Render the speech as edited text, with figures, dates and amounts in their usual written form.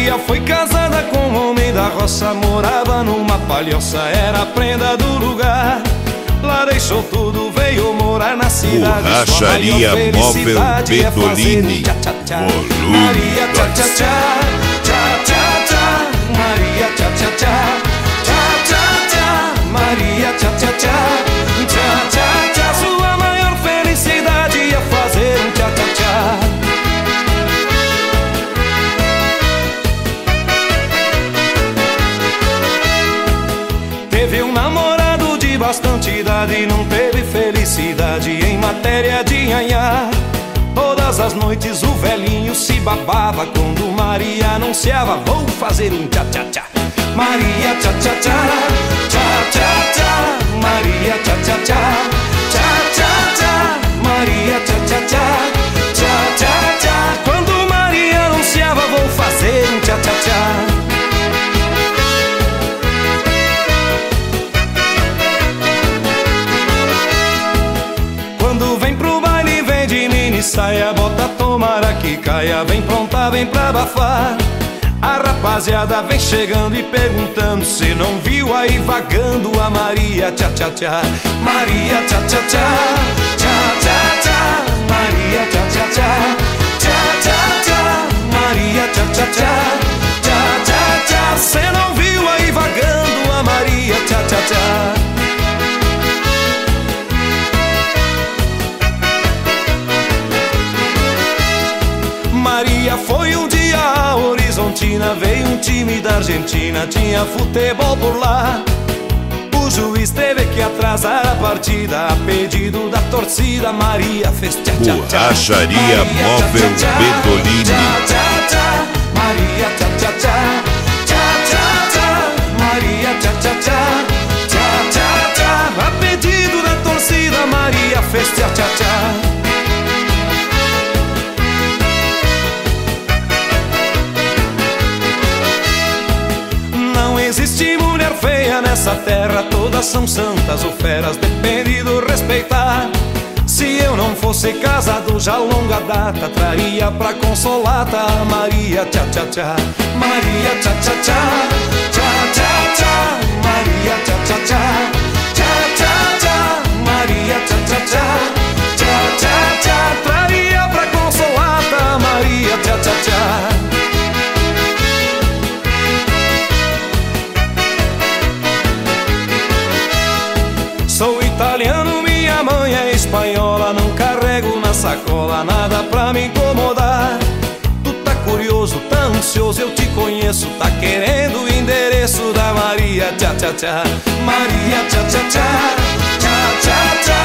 Maria foi casada com um homem da roça, morava numa palhoça, era a prenda do lugar. Lá deixou tudo, veio morar na cidade. Borracharia Móvel Bedolini. Volume. Maria tchá tchá tchá, tchá tchá tchá. Maria tchá tchá tchá, tchá tchá tchá. Maria tchá tchá tchá, tchá tchá tchá. Sua maior felicidade é fazer um tchá tchá tchá. Teve um namorado de bastante idade, não teve felicidade em matéria de nhanhá. Todas as noites o velhinho se babava quando Maria anunciava: vou fazer um tchá tchá tchá. Maria tchá tchá tchá, tchá tchá tchá. Maria tchá tchá tchá, tchá tchá tchá. Maria tchá tchá tchá, tchá tchá tchá. Quando Maria anunciava: vou fazer um tchá tchá tchá. Saia, bota, tomara que caia. Vem pronta, vem pra abafar. A rapaziada vem chegando e perguntando se não viu aí vagando a Maria tchá tchá tchá. Maria tchá tchá tchá, tchá tchá tchá. Maria tchá tchá tchá, tchá tchá tchá. Maria tchá tchá tchá, tchá tchá tchá. Cê não viu aí vagando a Maria tchá tchá tchá. Maria foi um dia a Horizontina, veio um time da Argentina, tinha futebol por lá. O juiz teve que atrasar a partida, a pedido da torcida. Maria fez tchá tchá tchá. Borracharia Móvel Bedolini. Tchá tchá tchá. Maria tchá tchá tchá, tchá tchá tchá. Maria tchá tchá tchá, tchá tchá tchá. A pedido da torcida, Maria fez tchá tchá tchá. Existe mulher feia nessa terra, todas são santas ou feras, depende do respeitar. Se eu não fosse casado já longa data, traria pra consolata a Maria tchá tchá tchá. Maria tchá tchá tchá, tchá tchá tchá. Maria tchá tchá tchá, tchá tchá tchá. Maria tchá tchá tchá, tchá tchá tchá. Traria pra consolata a Maria tchá tchá tchá. Sou italiano, minha mãe é espanhola, não carrego na sacola nada pra me incomodar. Tu tá curioso, tá ansioso, eu te conheço, tá querendo o endereço da Maria tchá tchá tchá. Maria tchá tchá tchá, tchá tchá tchá.